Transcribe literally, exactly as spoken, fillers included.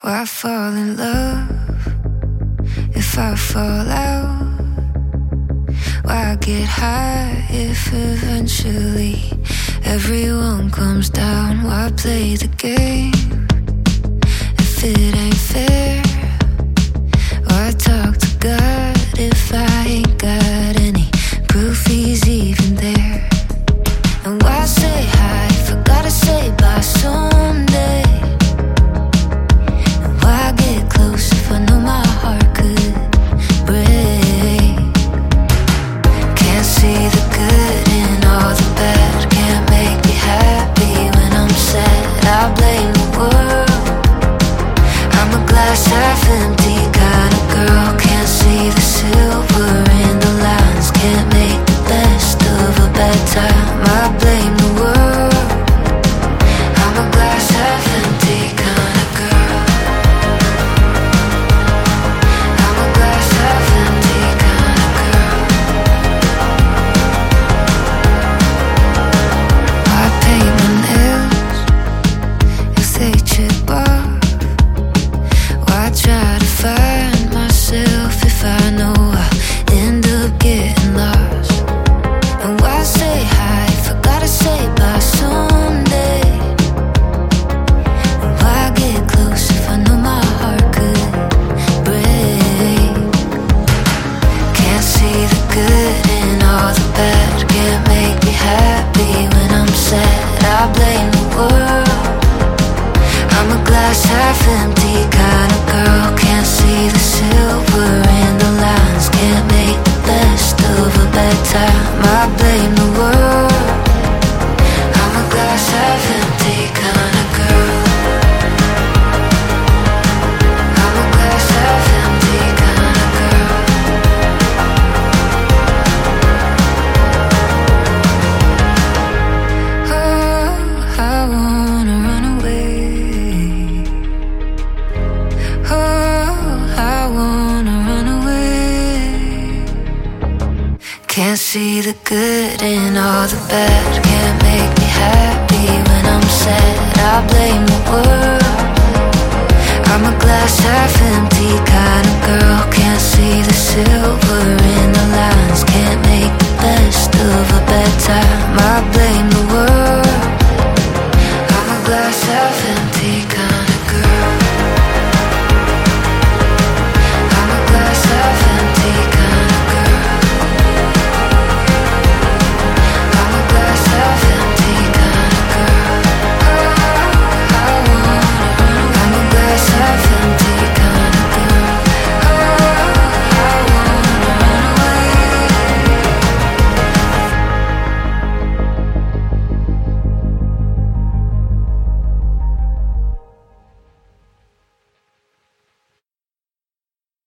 Why fall in love if I fall out? Why get high if eventually everyone comes down? Why play the game if it ain't fair? Why talk to God if I ain't got any proof he's even there? And why say hi if I gotta say bye someday? And why get close if I know my heart could break? Can't see the good in all the bad, can't make me happy when I'm sad. I blame the world, I'm a glass half empty kind of girl. Can't see the silver in the lines, can't make the best of a bad time. I blame the world, I'm a glass half empty kind of girl. I'm a glass half empty kind of girl. I paint my nails if they chip off. Why try to find myself if I know I'll end up getting lost? And why say hi if I gotta say bye someday? And why get close if I know my heart could break? Can't see the good in all the bad, can't make me happy when I'm sad. I blame the world, I'm a glass half empty kind of girl. Can't see the silver in the lines, can't make the best of a bad time. I blame the world, I'm a glass half empty kind of girl. I'm a glass half empty kind of girl. Oh, I wanna run away. Oh, I wanna run away. Can't see the good in all the bad, can't make me happy when I'm sad. I blame the world, I'm a glass half empty kind of girl. Can't see the silver